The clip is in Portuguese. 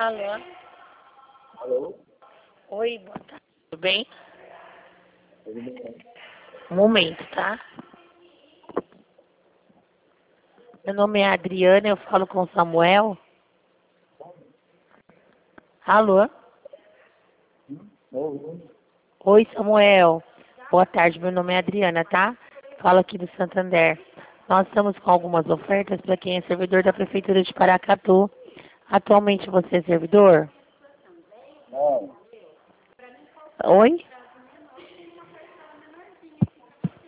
Alô? Alô? Oi, boa tarde. Tudo bem? Tudo bem? Um momento, tá? Meu nome é Adriana, eu falo com o Samuel. Alô? Oi. Oi, Samuel. Boa tarde, meu nome é Adriana, tá? Falo aqui do Santander. Nós estamos com algumas ofertas para quem é servidor da Prefeitura de Paracatu. Atualmente você é servidor? Não. Oi?